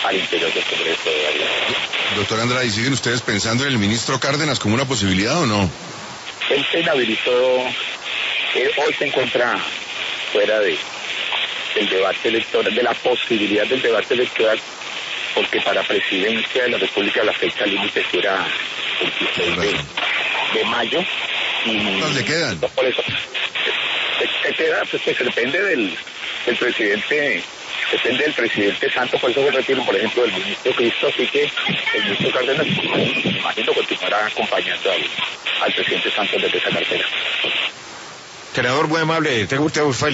al interior del Congreso de la República. Doctor Andrade, ¿y siguen ustedes pensando en el ministro Cárdenas como una posibilidad o no? Él se inhabilitó, hoy se encuentra fuera del debate electoral, de la posibilidad del debate electoral, porque para presidencia de la República la fecha límite será el 16 de mayo. ¿Cuántos le quedan? Por eso, se queda, pues depende del presidente. Depende del presidente Santos, por eso se retiro, por ejemplo, del ministro Cristo, así que el ministro Cárdenas, me imagino, continuará acompañando al presidente Santos desde esa cartera. Senador, muy amable, tengo usted